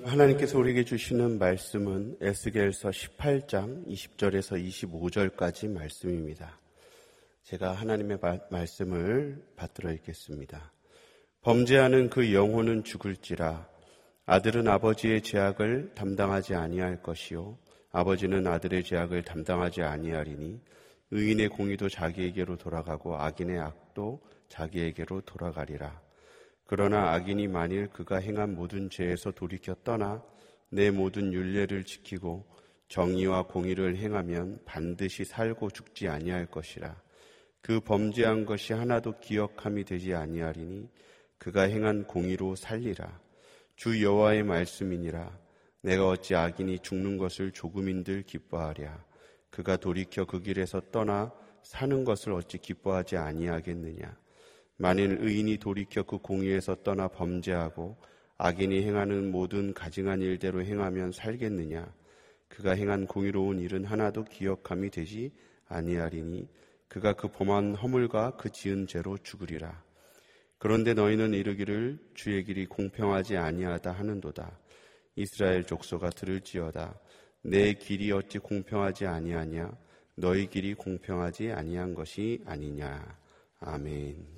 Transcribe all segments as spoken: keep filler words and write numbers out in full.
하나님께서 우리에게 주시는 말씀은 에스겔서 십팔 장 이십 절에서 이십오 절까지 말씀입니다. 제가 하나님의 마, 말씀을 받들어 읽겠습니다. 범죄하는 그 영혼은 죽을지라. 아들은 아버지의 죄악을 담당하지 아니할 것이요 아버지는 아들의 죄악을 담당하지 아니하리니 의인의 공의도 자기에게로 돌아가고 악인의 악도 자기에게로 돌아가리라. 그러나 악인이 만일 그가 행한 모든 죄에서 돌이켜 떠나 내 모든 율례를 지키고 정의와 공의를 행하면 반드시 살고 죽지 아니할 것이라. 그 범죄한 것이 하나도 기억함이 되지 아니하리니 그가 행한 공의로 살리라. 주 여호와의 말씀이니라. 내가 어찌 악인이 죽는 것을 조금인들 기뻐하랴. 그가 돌이켜 그 길에서 떠나 사는 것을 어찌 기뻐하지 아니하겠느냐. 만일 의인이 돌이켜 그 공의에서 떠나 범죄하고 악인이 행하는 모든 가증한 일대로 행하면 살겠느냐. 그가 행한 공의로운 일은 하나도 기억함이 되지 아니하리니 그가 그 범한 허물과 그 지은 죄로 죽으리라. 그런데 너희는 이르기를 주의 길이 공평하지 아니하다 하는도다. 이스라엘 족속아 들을지어다. 내 길이 어찌 공평하지 아니하냐. 너희 길이 공평하지 아니한 것이 아니냐. 아멘.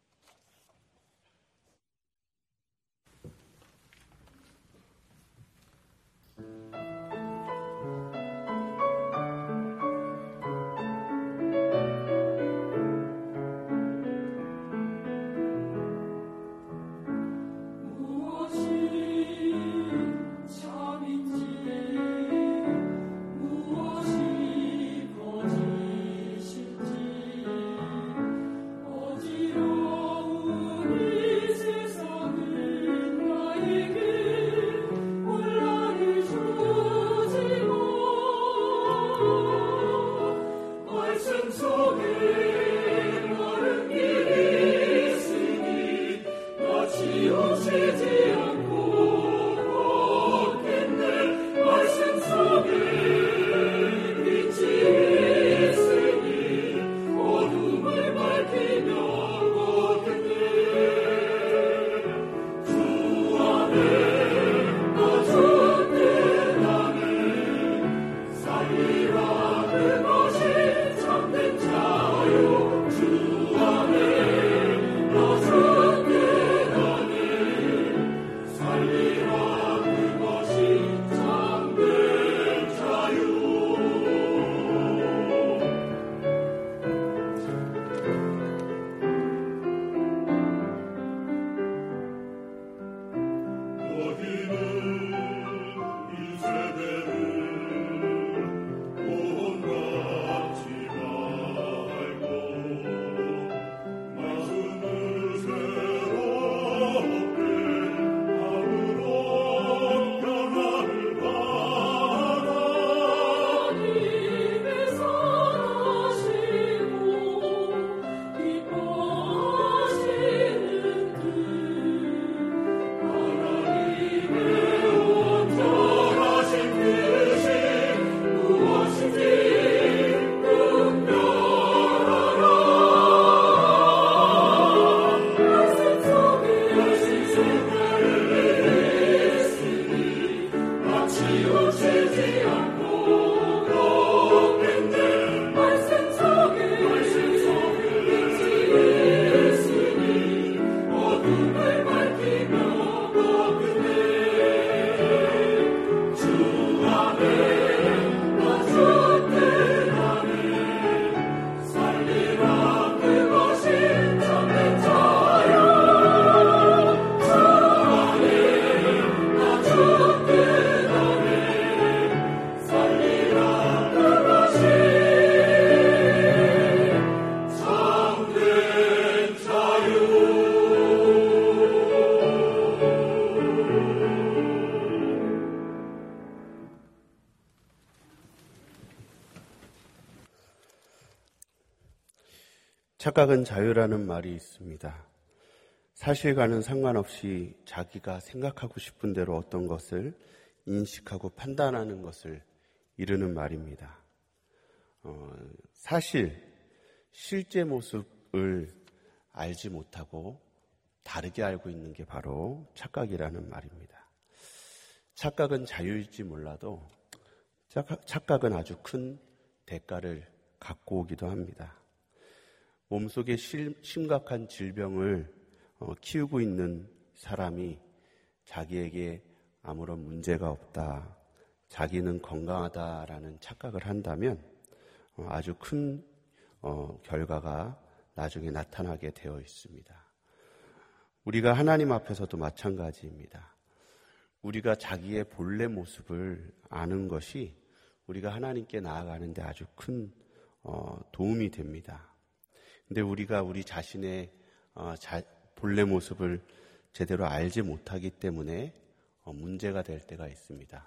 착각은 자유라는 말이 있습니다. 사실과는 상관없이 자기가 생각하고 싶은 대로 어떤 것을 인식하고 판단하는 것을 이르는 말입니다. 어, 사실, 실제 모습을 알지 못하고 다르게 알고 있는 게 바로 착각이라는 말입니다. 착각은 자유일지 몰라도 착각은 아주 큰 대가를 갖고 오기도 합니다. 몸속에 심각한 질병을 키우고 있는 사람이 자기에게 아무런 문제가 없다, 자기는 건강하다라는 착각을 한다면 아주 큰 결과가 나중에 나타나게 되어 있습니다. 우리가 하나님 앞에서도 마찬가지입니다. 우리가 자기의 본래 모습을 아는 것이 우리가 하나님께 나아가는 데 아주 큰 도움이 됩니다. 근데 우리가 우리 자신의 본래 모습을 제대로 알지 못하기 때문에 문제가 될 때가 있습니다.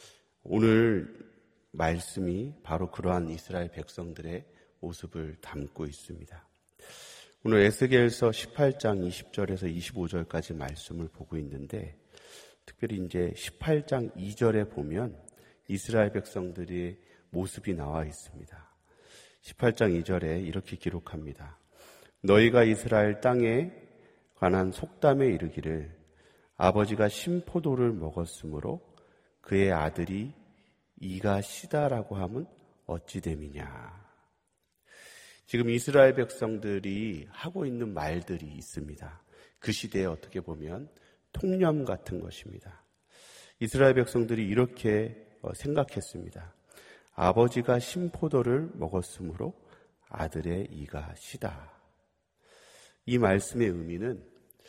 오늘 말씀이 바로 그러한 이스라엘 백성들의 모습을 담고 있습니다. 오늘 에스겔서 십팔 장 이십 절에서 이십오 절까지 말씀을 보고 있는데, 특별히 이제 십팔 장 이 절에 보면 이스라엘 백성들의 모습이 나와 있습니다. 십팔 장 이 절에 이렇게 기록합니다. 너희가 이스라엘 땅에 관한 속담에 이르기를 아버지가 신포도를 먹었으므로 그의 아들이 이가 시다라고 하면 어찌 됨이냐. 지금 이스라엘 백성들이 하고 있는 말들이 있습니다. 그 시대에 어떻게 보면 통념 같은 것입니다. 이스라엘 백성들이 이렇게 생각했습니다. 아버지가 신포도를 먹었으므로 아들의 이가 시다. 이 말씀의 의미는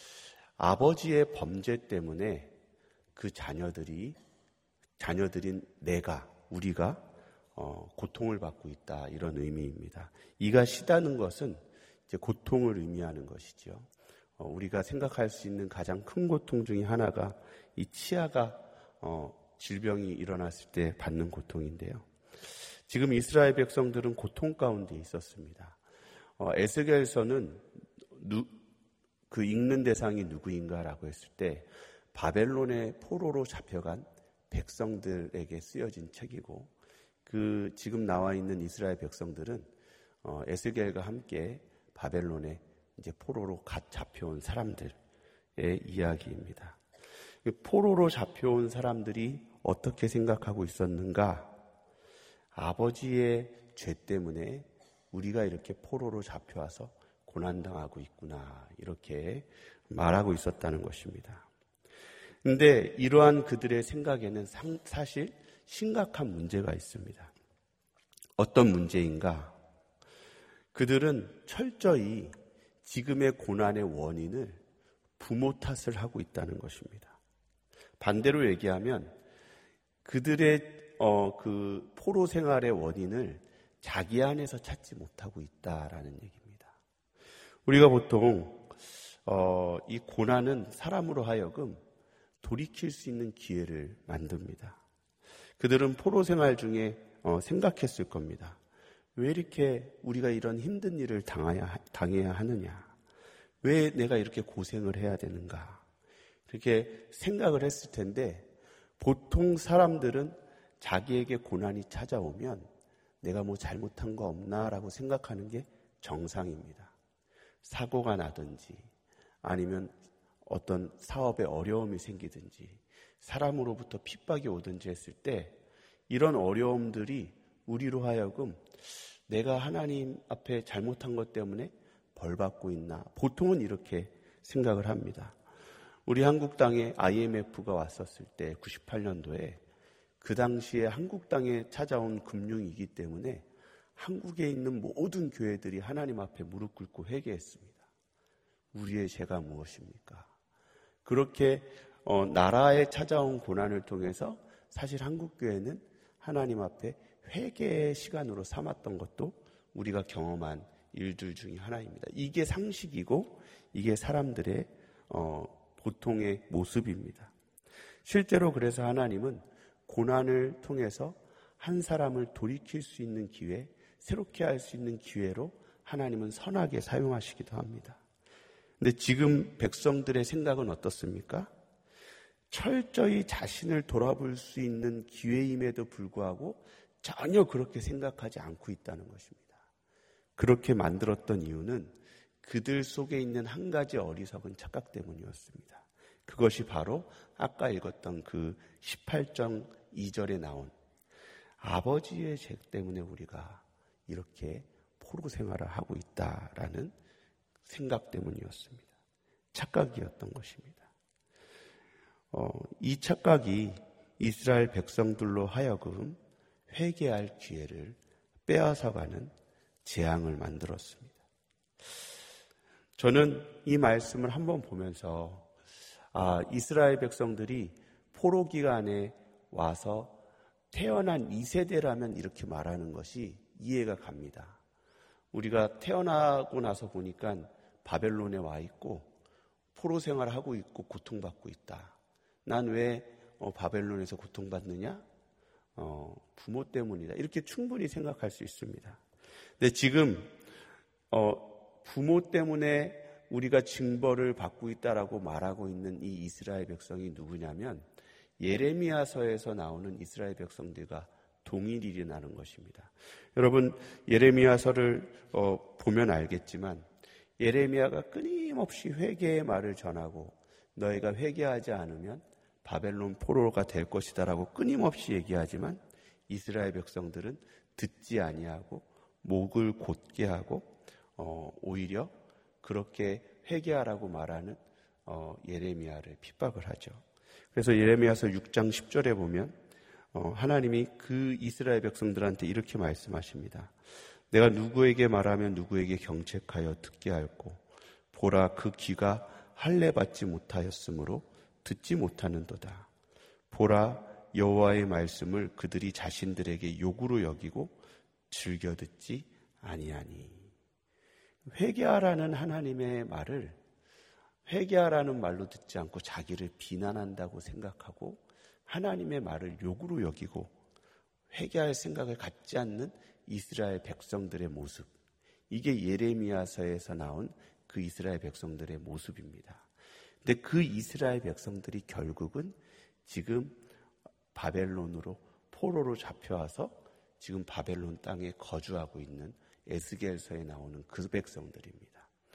아버지의 범죄 때문에 그 자녀들이, 자녀들인 내가, 우리가 어, 고통을 받고 있다, 이런 의미입니다. 이가 시다는 것은 이제 고통을 의미하는 것이죠. 어, 우리가 생각할 수 있는 가장 큰 고통 중에 하나가 이 치아가 어, 질병이 일어났을 때 받는 고통인데요. 지금 이스라엘 백성들은 고통 가운데 있었습니다. 어, 에스겔서는 누, 그 읽는 대상이 누구인가라고 했을 때 바벨론의 포로로 잡혀간 백성들에게 쓰여진 책이고, 그 지금 나와 있는 이스라엘 백성들은 어, 에스겔과 함께 바벨론에 이제 포로로 갓 잡혀온 사람들의 이야기입니다. 포로로 잡혀온 사람들이 어떻게 생각하고 있었는가? 아버지의 죄 때문에 우리가 이렇게 포로로 잡혀와서 고난당하고 있구나, 이렇게 말하고 있었다는 것입니다. 그런데 이러한 그들의 생각에는 상, 사실 심각한 문제가 있습니다. 어떤 문제인가? 그들은 철저히 지금의 고난의 원인을 부모 탓을 하고 있다는 것입니다. 반대로 얘기하면 그들의 어, 그 포로 생활의 원인을 자기 안에서 찾지 못하고 있다라는 얘기입니다. 우리가 보통 어, 이 고난은 사람으로 하여금 돌이킬 수 있는 기회를 만듭니다. 그들은 포로 생활 중에 어, 생각했을 겁니다. 왜 이렇게 우리가 이런 힘든 일을 당해야, 당해야 하느냐? 왜 내가 이렇게 고생을 해야 되는가? 이렇게 생각을 했을 텐데, 보통 사람들은 자기에게 고난이 찾아오면 내가 뭐 잘못한 거 없나라고 생각하는 게 정상입니다. 사고가 나든지 아니면 어떤 사업에 어려움이 생기든지 사람으로부터 핍박이 오든지 했을 때 이런 어려움들이 우리로 하여금 내가 하나님 앞에 잘못한 것 때문에 벌 받고 있나, 보통은 이렇게 생각을 합니다. 우리 한국 땅에 아이엠에프가 왔었을 때 구십팔 년도에 그 당시에 한국 땅에 찾아온 금융위기 때문에 한국에 있는 모든 교회들이 하나님 앞에 무릎 꿇고 회개했습니다. 우리의 죄가 무엇입니까? 그렇게 어, 나라에 찾아온 고난을 통해서 사실 한국 교회는 하나님 앞에 회개의 시간으로 삼았던 것도 우리가 경험한 일들 중에 하나입니다. 이게 상식이고 이게 사람들의 어, 보통의 모습입니다. 실제로 그래서 하나님은 고난을 통해서 한 사람을 돌이킬 수 있는 기회, 새롭게 할 수 있는 기회로 하나님은 선하게 사용하시기도 합니다. 근데 지금 백성들의 생각은 어떻습니까? 철저히 자신을 돌아볼 수 있는 기회임에도 불구하고 전혀 그렇게 생각하지 않고 있다는 것입니다. 그렇게 만들었던 이유는 그들 속에 있는 한 가지 어리석은 착각 때문이었습니다. 그것이 바로 아까 읽었던 그 십팔 장 이 절에 나온 아버지의 죄 때문에 우리가 이렇게 포로 생활을 하고 있다라는 생각 때문이었습니다. 착각이었던 것입니다. 어, 이 착각이 이스라엘 백성들로 하여금 회개할 기회를 빼앗아가는 재앙을 만들었습니다. 저는 이 말씀을 한번 보면서 아, 이스라엘 백성들이 포로 기간에 와서 태어난 이 세대라면 이렇게 말하는 것이 이해가 갑니다. 우리가 태어나고 나서 보니까 바벨론에 와 있고 포로 생활을 하고 있고 고통받고 있다. 난 왜 어, 바벨론에서 고통받느냐? 어, 부모 때문이다. 이렇게 충분히 생각할 수 있습니다. 근데 지금 어, 부모 때문에 우리가 징벌을 받고 있다라고 말하고 있는 이 이스라엘 백성이 누구냐면 예레미야서에서 나오는 이스라엘 백성들과 동일이 일어나는 것입니다. 여러분 예레미야서를 어, 보면 알겠지만 예레미야가 끊임없이 회개의 말을 전하고 너희가 회개하지 않으면 바벨론 포로가 될 것이다라고 끊임없이 얘기하지만 이스라엘 백성들은 듣지 아니하고 목을 곧게 하고 어, 오히려 그렇게 회개하라고 말하는 어, 예레미야를 핍박을 하죠. 그래서 예레미야서 육 장 십 절에 보면 어, 하나님이 그 이스라엘 백성들한테 이렇게 말씀하십니다. 내가 누구에게 말하면 누구에게 경책하여 듣게 하였고 보라 그 귀가 할례 받지 못하였으므로 듣지 못하는도다. 보라 여호와의 말씀을 그들이 자신들에게 욕으로 여기고 즐겨 듣지 아니하니. 회개하라는 하나님의 말을 회개하라는 말로 듣지 않고 자기를 비난한다고 생각하고 하나님의 말을 욕으로 여기고 회개할 생각을 갖지 않는 이스라엘 백성들의 모습. 이게 예레미야서에서 나온 그 이스라엘 백성들의 모습입니다. 근데 그 이스라엘 백성들이 결국은 지금 바벨론으로 포로로 잡혀와서 지금 바벨론 땅에 거주하고 있는 에스겔서에 나오는 그 백성들입니다.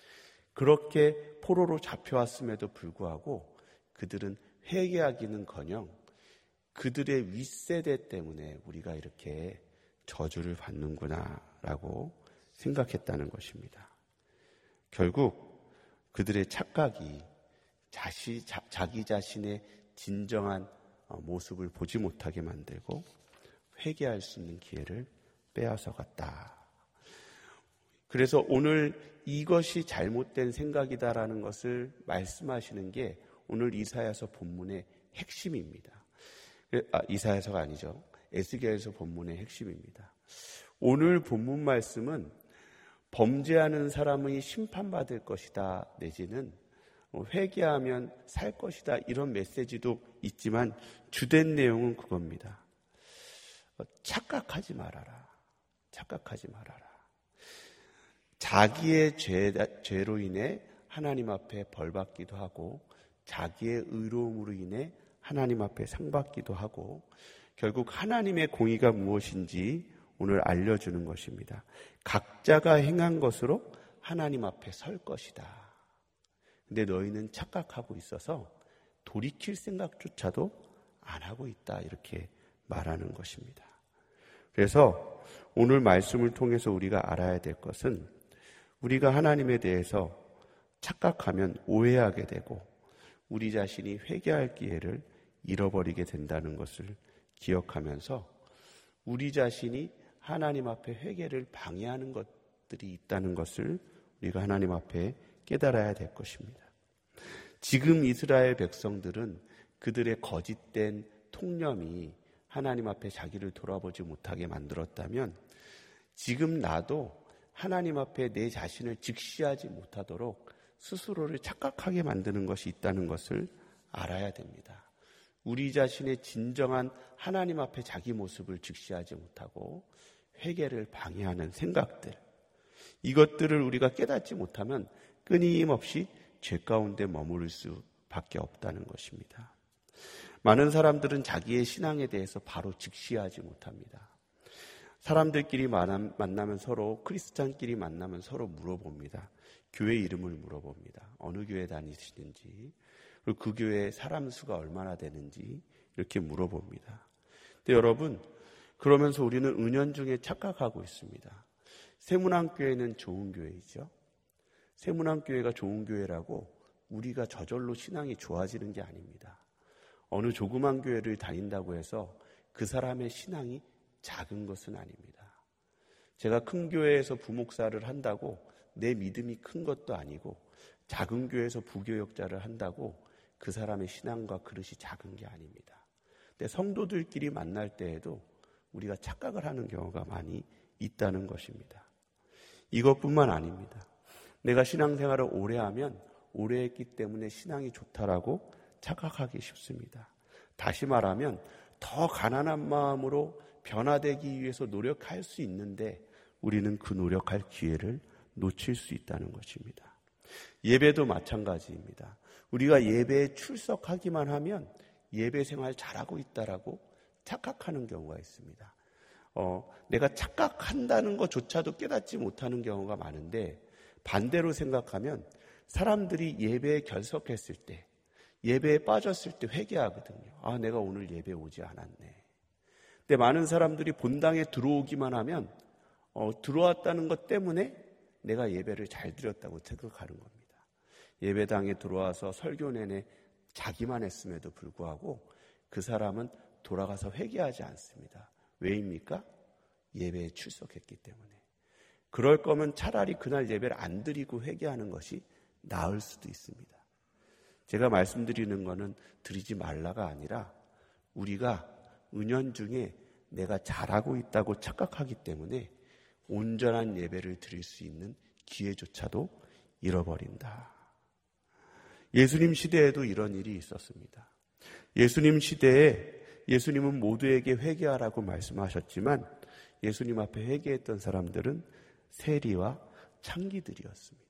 그렇게 포로로 잡혀왔음에도 불구하고 그들은 회개하기는커녕 그들의 윗세대 때문에 우리가 이렇게 저주를 받는구나라고 생각했다는 것입니다. 결국 그들의 착각이 자시, 자, 자기 자신의 진정한 모습을 보지 못하게 만들고 회개할 수 있는 기회를 빼앗아갔다. 그래서 오늘 이것이 잘못된 생각이다라는 것을 말씀하시는 게 오늘 이사야서 본문의 핵심입니다. 아, 이사야서가 아니죠. 에스겔서 본문의 핵심입니다. 오늘 본문 말씀은 범죄하는 사람이 심판받을 것이다 내지는 회개하면 살 것이다 이런 메시지도 있지만 주된 내용은 그겁니다. 착각하지 말아라. 착각하지 말아라. 자기의 죄, 죄로 인해 하나님 앞에 벌받기도 하고 자기의 의로움으로 인해 하나님 앞에 상받기도 하고 결국 하나님의 공의가 무엇인지 오늘 알려주는 것입니다. 각자가 행한 것으로 하나님 앞에 설 것이다. 근데 너희는 착각하고 있어서 돌이킬 생각조차도 안 하고 있다. 이렇게 말하는 것입니다. 그래서 오늘 말씀을 통해서 우리가 알아야 될 것은 우리가 하나님에 대해서 착각하면 오해하게 되고 우리 자신이 회개할 기회를 잃어버리게 된다는 것을 기억하면서 우리 자신이 하나님 앞에 회개를 방해하는 것들이 있다는 것을 우리가 하나님 앞에 깨달아야 될 것입니다. 지금 이스라엘 백성들은 그들의 거짓된 통념이 하나님 앞에 자기를 돌아보지 못하게 만들었다면 지금 나도 하나님 앞에 내 자신을 직시하지 못하도록 스스로를 착각하게 만드는 것이 있다는 것을 알아야 됩니다. 우리 자신의 진정한 하나님 앞에 자기 모습을 직시하지 못하고 회개를 방해하는 생각들, 이것들을 우리가 깨닫지 못하면 끊임없이 죄 가운데 머무를 수밖에 없다는 것입니다. 많은 사람들은 자기의 신앙에 대해서 바로 직시하지 못합니다. 사람들끼리 만나면 서로, 크리스찬끼리 만나면 서로 물어봅니다. 교회 이름을 물어봅니다. 어느 교회 다니시는지. 그리고 그 교회에 사람 수가 얼마나 되는지 이렇게 물어봅니다. 근데 여러분, 그러면서 우리는 은연중에 착각하고 있습니다. 세문안교회는 좋은 교회이죠. 세문안교회가 좋은 교회라고 우리가 저절로 신앙이 좋아지는 게 아닙니다. 어느 조그만 교회를 다닌다고 해서 그 사람의 신앙이 작은 것은 아닙니다. 제가 큰 교회에서 부목사를 한다고 내 믿음이 큰 것도 아니고, 작은 교회에서 부교역자를 한다고 그 사람의 신앙과 그릇이 작은 게 아닙니다. 근데 성도들끼리 만날 때에도 우리가 착각을 하는 경우가 많이 있다는 것입니다. 이것뿐만 아닙니다. 내가 신앙생활을 오래 하면 오래 했기 때문에 신앙이 좋다라고 착각하기 쉽습니다. 다시 말하면 더 가난한 마음으로 변화되기 위해서 노력할 수 있는데 우리는 그 노력할 기회를 놓칠 수 있다는 것입니다. 예배도 마찬가지입니다. 우리가 예배에 출석하기만 하면 예배 생활 잘하고 있다라고 착각하는 경우가 있습니다. 어, 내가 착각한다는 것조차도 깨닫지 못하는 경우가 많은데, 반대로 생각하면 사람들이 예배에 결석했을 때, 예배에 빠졌을 때 회개하거든요. 아, 내가 오늘 예배 오지 않았네. 근데 많은 사람들이 본당에 들어오기만 하면 어, 들어왔다는 것 때문에 내가 예배를 잘 드렸다고 생각하는 겁니다. 예배당에 들어와서 설교 내내 자기만 했음에도 불구하고 그 사람은 돌아가서 회개하지 않습니다. 왜입니까? 예배에 출석했기 때문에. 그럴 거면 차라리 그날 예배를 안 드리고 회개하는 것이 나을 수도 있습니다. 제가 말씀드리는 것은 드리지 말라가 아니라 우리가 은연중에 내가 잘하고 있다고 착각하기 때문에 온전한 예배를 드릴 수 있는 기회조차도 잃어버린다. 예수님 시대에도 이런 일이 있었습니다. 예수님 시대에 예수님은 모두에게 회개하라고 말씀하셨지만 예수님 앞에 회개했던 사람들은 세리와 창기들이었습니다.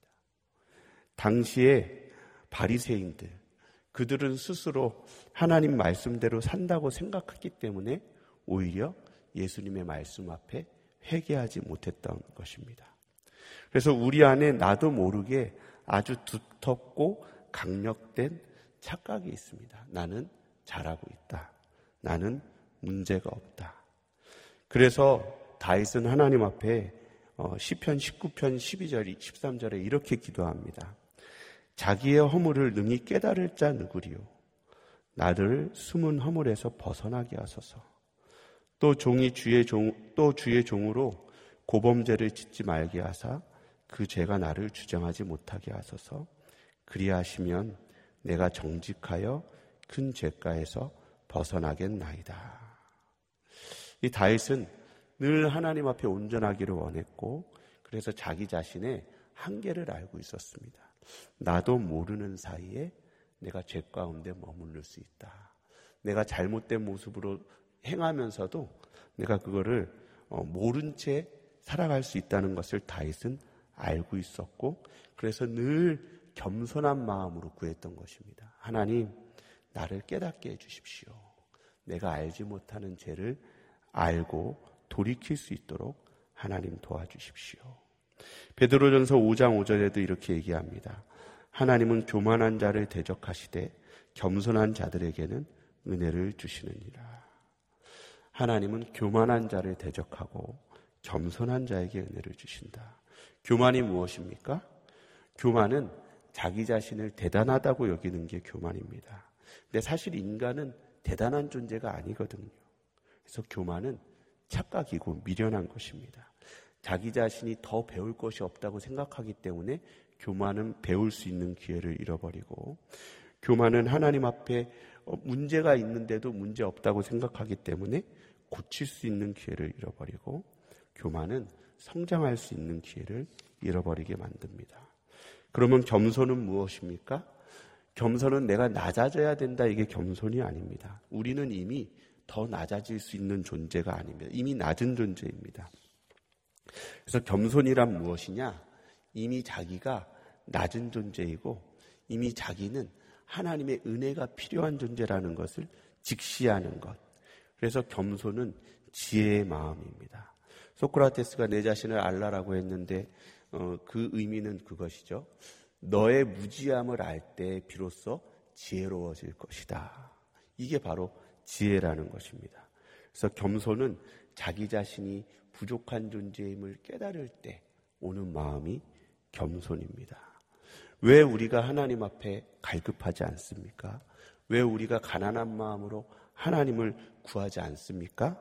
당시에 바리새인들, 그들은 스스로 하나님 말씀대로 산다고 생각했기 때문에 오히려 예수님의 말씀 앞에 회개하지 못했던 것입니다. 그래서 우리 안에 나도 모르게 아주 두텁고 강력된 착각이 있습니다. 나는 잘하고 있다. 나는 문제가 없다. 그래서 다윗은 하나님 앞에 시편 십구 편 십이 절, 십삼 절에 이렇게 기도합니다. 자기의 허물을 능히 깨달을 자 누구리요? 나를 숨은 허물에서 벗어나게 하소서. 또 종이 주의 종, 또 주의 종으로 고범죄를 짓지 말게 하사 그 죄가 나를 주장하지 못하게 하소서. 그리하시면 내가 정직하여 큰 죄가에서 벗어나겠나이다. 이 다윗은 늘 하나님 앞에 온전하기를 원했고, 그래서 자기 자신의 한계를 알고 있었습니다. 나도 모르는 사이에 내가 죄 가운데 머무를 수 있다. 내가 잘못된 모습으로 행하면서도 내가 그거를 모른 채 살아갈 수 있다는 것을 다윗은 알고 있었고, 그래서 늘 겸손한 마음으로 구했던 것입니다. 하나님, 나를 깨닫게 해주십시오. 내가 알지 못하는 죄를 알고 돌이킬 수 있도록 하나님 도와주십시오. 베드로전서 오 장 오 절에도 이렇게 얘기합니다. 하나님은 교만한 자를 대적하시되 겸손한 자들에게는 은혜를 주시느니라. 하나님은 교만한 자를 대적하고 겸손한 자에게 은혜를 주신다. 교만이 무엇입니까? 교만은 자기 자신을 대단하다고 여기는 게 교만입니다. 근데 사실 인간은 대단한 존재가 아니거든요. 그래서 교만은 착각이고 미련한 것입니다. 자기 자신이 더 배울 것이 없다고 생각하기 때문에 교만은 배울 수 있는 기회를 잃어버리고, 교만은 하나님 앞에 문제가 있는데도 문제 없다고 생각하기 때문에 고칠 수 있는 기회를 잃어버리고, 교만은 성장할 수 있는 기회를 잃어버리게 만듭니다. 그러면 겸손은 무엇입니까? 겸손은 내가 낮아져야 된다, 이게 겸손이 아닙니다. 우리는 이미 더 낮아질 수 있는 존재가 아닙니다. 이미 낮은 존재입니다. 그래서 겸손이란 무엇이냐? 이미 자기가 낮은 존재이고 이미 자기는 하나님의 은혜가 필요한 존재라는 것을 직시하는 것. 그래서 겸손은 지혜의 마음입니다. 소크라테스가 내 자신을 알라라고 했는데 어, 그 의미는 그것이죠. 너의 무지함을 알 때 비로소 지혜로워질 것이다. 이게 바로 지혜라는 것입니다. 그래서 겸손은 자기 자신이 부족한 존재임을 깨달을 때 오는 마음이 겸손입니다. 왜 우리가 하나님 앞에 갈급하지 않습니까? 왜 우리가 가난한 마음으로 하나님을 구하지 않습니까?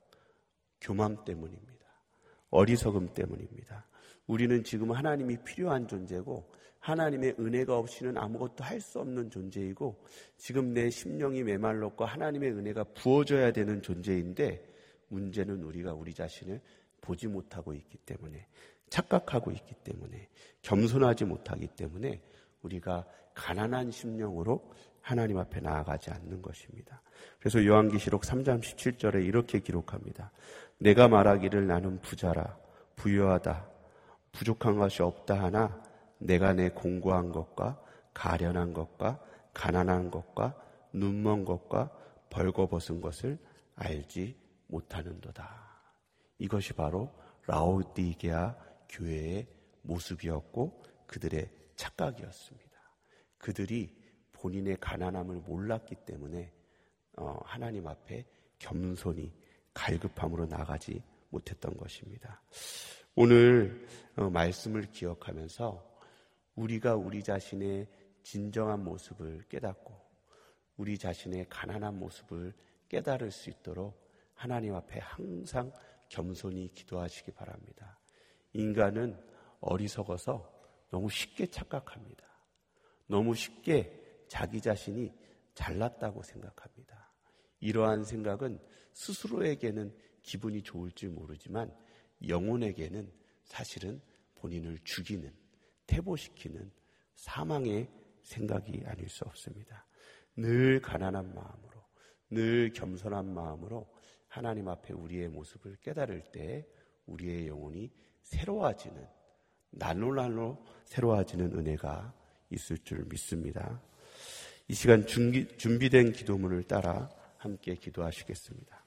교만 때문입니다. 어리석음 때문입니다. 우리는 지금 하나님이 필요한 존재고 하나님의 은혜가 없이는 아무것도 할 수 없는 존재이고 지금 내 심령이 메말랐고 하나님의 은혜가 부어져야 되는 존재인데 문제는 우리가 우리 자신을 보지 못하고 있기 때문에 착각하고 있기 때문에 겸손하지 못하기 때문에 우리가 가난한 심령으로 하나님 앞에 나아가지 않는 것입니다. 그래서 요한계시록 삼 장 십칠 절에 이렇게 기록합니다. 내가 말하기를 나는 부자라 부유하다 부족한 것이 없다 하나 내가 내 공고한 것과 가련한 것과 가난한 것과 눈먼 것과 벌거벗은 것을 알지 못하는도다. 이것이 바로 라오디게아 교회의 모습이었고 그들의 착각이었습니다. 그들이 본인의 가난함을 몰랐기 때문에 어, 하나님 앞에 겸손히 갈급함으로 나가지 못했던 것입니다. 오늘 어, 말씀을 기억하면서 우리가 우리 자신의 진정한 모습을 깨닫고 우리 자신의 가난한 모습을 깨달을 수 있도록 하나님 앞에 항상 겸손히 기도하시기 바랍니다. 인간은 어리석어서 너무 쉽게 착각합니다. 너무 쉽게 자기 자신이 잘났다고 생각합니다. 이러한 생각은 스스로에게는 기분이 좋을지 모르지만 영혼에게는 사실은 본인을 죽이는, 퇴보시키는 사망의 생각이 아닐 수 없습니다. 늘 가난한 마음으로, 늘 겸손한 마음으로 하나님 앞에 우리의 모습을 깨달을 때 우리의 영혼이 새로워지는, 날로 날로 새로워지는 은혜가 있을 줄 믿습니다. 이 시간 준비, 준비된 기도문을 따라 함께 기도하시겠습니다.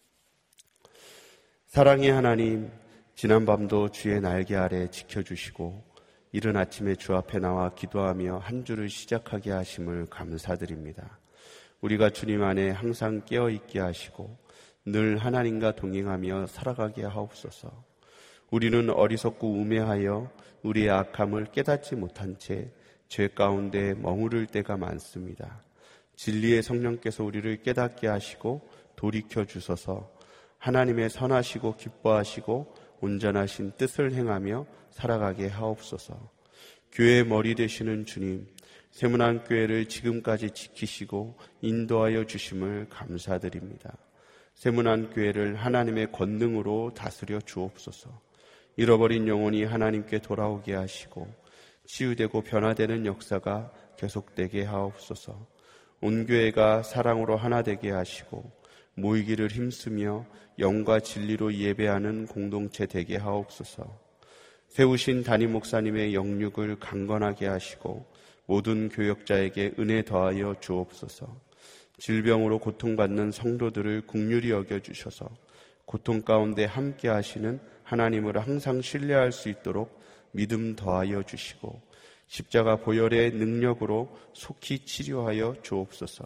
사랑의 하나님, 지난밤도 주의 날개 아래 지켜주시고 이른 아침에 주 앞에 나와 기도하며 한 주를 시작하게 하심을 감사드립니다. 우리가 주님 안에 항상 깨어있게 하시고 늘 하나님과 동행하며 살아가게 하옵소서. 우리는 어리석고 우매하여 우리의 악함을 깨닫지 못한 채 죄 가운데 머무를 때가 많습니다. 진리의 성령께서 우리를 깨닫게 하시고 돌이켜 주소서. 하나님의 선하시고 기뻐하시고 온전하신 뜻을 행하며 살아가게 하옵소서. 교회의 머리 되시는 주님, 세문안교회를 지금까지 지키시고 인도하여 주심을 감사드립니다. 세문안교회를 하나님의 권능으로 다스려 주옵소서. 잃어버린 영혼이 하나님께 돌아오게 하시고 치유되고 변화되는 역사가 계속되게 하옵소서. 온 교회가 사랑으로 하나 되게 하시고 모이기를 힘쓰며 영과 진리로 예배하는 공동체 되게 하옵소서. 세우신 담임 목사님의 영육을 강건하게 하시고 모든 교역자에게 은혜 더하여 주옵소서. 질병으로 고통받는 성도들을 긍휼히 여겨주셔서 고통 가운데 함께 하시는 하나님을 항상 신뢰할 수 있도록 믿음 더하여 주시고 십자가 보혈의 능력으로 속히 치료하여 주옵소서.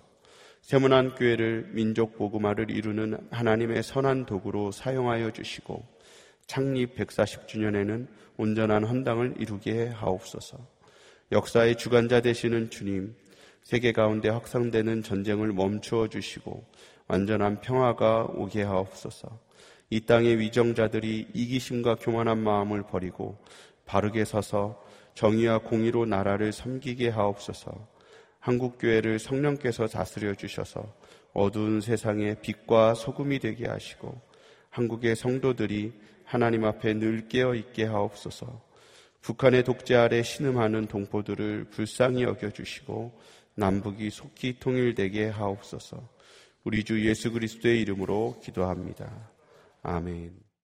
세문안교회를 민족 복음화를 이루는 하나님의 선한 도구로 사용하여 주시고 창립 백사십 주년에는 온전한 헌당을 이루게 하옵소서. 역사의 주관자 되시는 주님, 세계 가운데 확산되는 전쟁을 멈추어 주시고 완전한 평화가 오게 하옵소서. 이 땅의 위정자들이 이기심과 교만한 마음을 버리고 바르게 서서 정의와 공의로 나라를 섬기게 하옵소서. 한국교회를 성령께서 다스려 주셔서 어두운 세상에 빛과 소금이 되게 하시고 한국의 성도들이 하나님 앞에 늘 깨어있게 하옵소서. 북한의 독재 아래 신음하는 동포들을 불쌍히 여겨주시고 남북이 속히 통일되게 하옵소서. 우리 주 예수 그리스도의 이름으로 기도합니다. 아멘.